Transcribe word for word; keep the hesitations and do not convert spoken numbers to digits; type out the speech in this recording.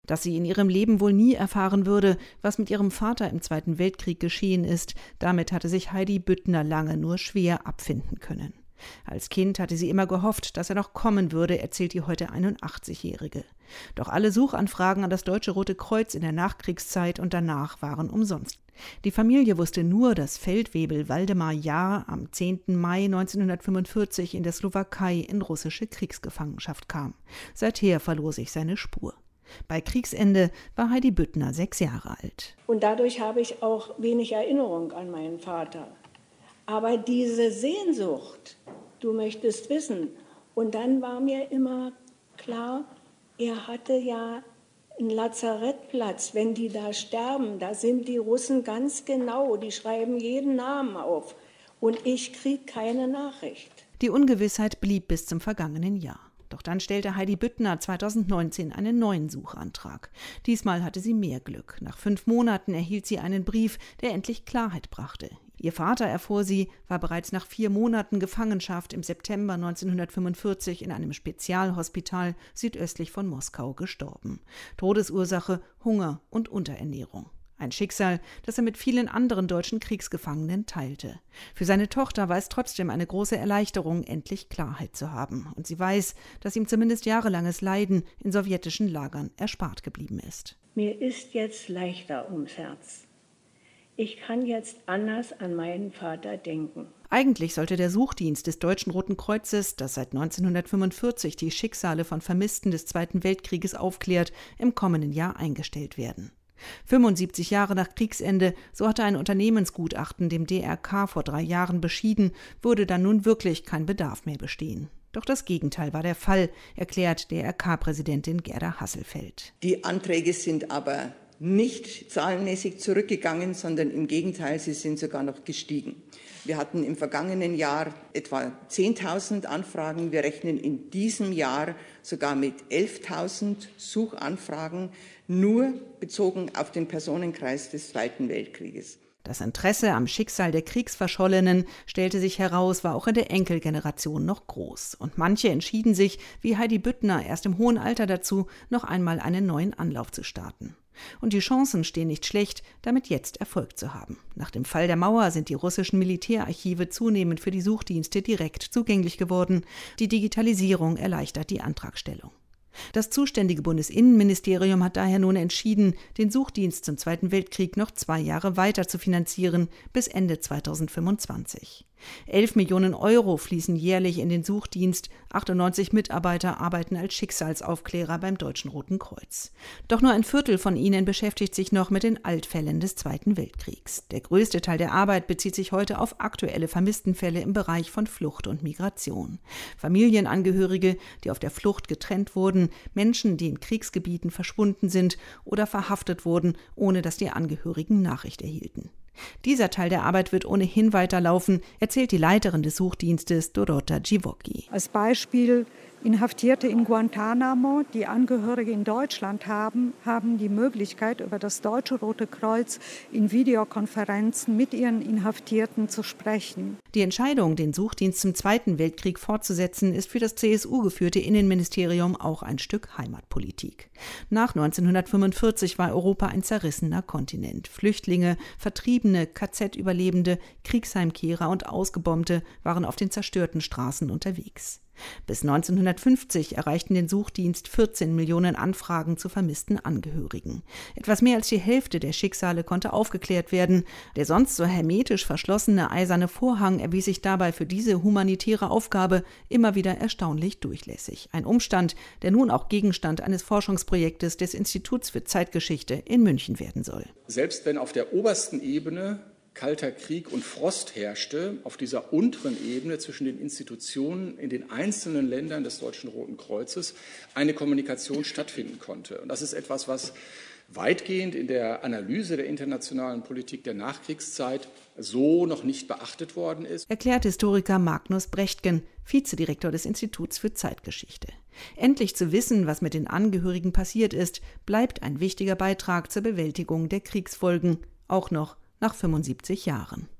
Dass sie in ihrem Leben wohl nie erfahren würde, was mit ihrem Vater im Zweiten Weltkrieg geschehen ist, damit hatte sich Heidi Büttner lange nur schwer abfinden können. Als Kind hatte sie immer gehofft, dass er noch kommen würde, erzählt die heute einundachtzigjährige. Doch alle Suchanfragen an das Deutsche Rote Kreuz in der Nachkriegszeit und danach waren umsonst. Die Familie wusste nur, dass Feldwebel Waldemar Jahr am zehnten Mai neunzehnhundertfünfundvierzig in der Slowakei in russische Kriegsgefangenschaft kam. Seither verlor sich seine Spur. Bei Kriegsende war Heidi Büttner sechs Jahre alt. Und dadurch habe ich auch wenig Erinnerung an meinen Vater. Aber diese Sehnsucht, du möchtest wissen. Und dann war mir immer klar, er hatte ja einen Lazarettplatz. Wenn die da sterben, da sind die Russen ganz genau, die schreiben jeden Namen auf. Und ich kriege keine Nachricht. Die Ungewissheit blieb bis zum vergangenen Jahr. Doch dann stellte Heidi Büttner zweitausendneunzehn einen neuen Suchantrag. Diesmal hatte sie mehr Glück. Nach fünf Monaten erhielt sie einen Brief, der endlich Klarheit brachte. Ihr Vater, erfuhr sie, war bereits nach vier Monaten Gefangenschaft im September neunzehnhundertfünfundvierzig in einem Spezialhospital südöstlich von Moskau gestorben. Todesursache Hunger und Unterernährung. Ein Schicksal, das er mit vielen anderen deutschen Kriegsgefangenen teilte. Für seine Tochter war es trotzdem eine große Erleichterung, endlich Klarheit zu haben. Und sie weiß, dass ihm zumindest jahrelanges Leiden in sowjetischen Lagern erspart geblieben ist. Mir ist jetzt leichter ums Herz. Ich kann jetzt anders an meinen Vater denken. Eigentlich sollte der Suchdienst des Deutschen Roten Kreuzes, das seit neunzehnhundertfünfundvierzig die Schicksale von Vermissten des Zweiten Weltkrieges aufklärt, im kommenden Jahr eingestellt werden. fünfundsiebzig Jahre nach Kriegsende, so hatte ein Unternehmensgutachten dem D R K vor drei Jahren beschieden, würde dann nun wirklich kein Bedarf mehr bestehen. Doch das Gegenteil war der Fall, erklärt D R K-Präsidentin Gerda Hasselfeld. Die Anträge sind aber nicht zahlenmäßig zurückgegangen, sondern im Gegenteil, sie sind sogar noch gestiegen. Wir hatten im vergangenen Jahr etwa zehntausend Anfragen. Wir rechnen in diesem Jahr sogar mit elftausend Suchanfragen, nur bezogen auf den Personenkreis des Zweiten Weltkrieges. Das Interesse am Schicksal der Kriegsverschollenen, stellte sich heraus, war auch in der Enkelgeneration noch groß. Und manche entschieden sich, wie Heidi Büttner, erst im hohen Alter dazu, noch einmal einen neuen Anlauf zu starten. Und die Chancen stehen nicht schlecht, damit jetzt Erfolg zu haben. Nach dem Fall der Mauer sind die russischen Militärarchive zunehmend für die Suchdienste direkt zugänglich geworden. Die Digitalisierung erleichtert die Antragstellung. Das zuständige Bundesinnenministerium hat daher nun entschieden, den Suchdienst zum Zweiten Weltkrieg noch zwei Jahre weiter zu finanzieren, bis Ende zweitausendfünfundzwanzig. Elf Millionen Euro fließen jährlich in den Suchdienst, achtundneunzig Mitarbeiter arbeiten als Schicksalsaufklärer beim Deutschen Roten Kreuz. Doch nur ein Viertel von ihnen beschäftigt sich noch mit den Altfällen des Zweiten Weltkriegs. Der größte Teil der Arbeit bezieht sich heute auf aktuelle Vermisstenfälle im Bereich von Flucht und Migration. Familienangehörige, die auf der Flucht getrennt wurden, Menschen, die in Kriegsgebieten verschwunden sind oder verhaftet wurden, ohne dass die Angehörigen Nachricht erhielten. Dieser Teil der Arbeit wird ohnehin weiterlaufen, erzählt die Leiterin des Suchdienstes Dorota Dziwocki. Als Beispiel Inhaftierte in Guantanamo, die Angehörige in Deutschland haben, haben die Möglichkeit, über das Deutsche Rote Kreuz in Videokonferenzen mit ihren Inhaftierten zu sprechen. Die Entscheidung, den Suchdienst zum Zweiten Weltkrieg fortzusetzen, ist für das C S U-geführte Innenministerium auch ein Stück Heimatpolitik. Nach neunzehnhundertfünfundvierzig war Europa ein zerrissener Kontinent. Flüchtlinge, Vertriebene, K Z-Überlebende, Kriegsheimkehrer und Ausgebombte waren auf den zerstörten Straßen unterwegs. Bis neunzehnhundertfünfzig erreichten den Suchdienst vierzehn Millionen Anfragen zu vermissten Angehörigen. Etwas mehr als die Hälfte der Schicksale konnte aufgeklärt werden. Der sonst so hermetisch verschlossene eiserne Vorhang erwies sich dabei für diese humanitäre Aufgabe immer wieder erstaunlich durchlässig. Ein Umstand, der nun auch Gegenstand eines Forschungsprojektes des Instituts für Zeitgeschichte in München werden soll. Selbst wenn auf der obersten Ebene Kalter Krieg und Frost herrschte, auf dieser unteren Ebene zwischen den Institutionen in den einzelnen Ländern des Deutschen Roten Kreuzes eine Kommunikation stattfinden konnte. Und das ist etwas, was weitgehend in der Analyse der internationalen Politik der Nachkriegszeit so noch nicht beachtet worden ist. Erklärt Historiker Magnus Brechtgen, Vizedirektor des Instituts für Zeitgeschichte. Endlich zu wissen, was mit den Angehörigen passiert ist, bleibt ein wichtiger Beitrag zur Bewältigung der Kriegsfolgen, auch noch nach fünfundsiebzig Jahren.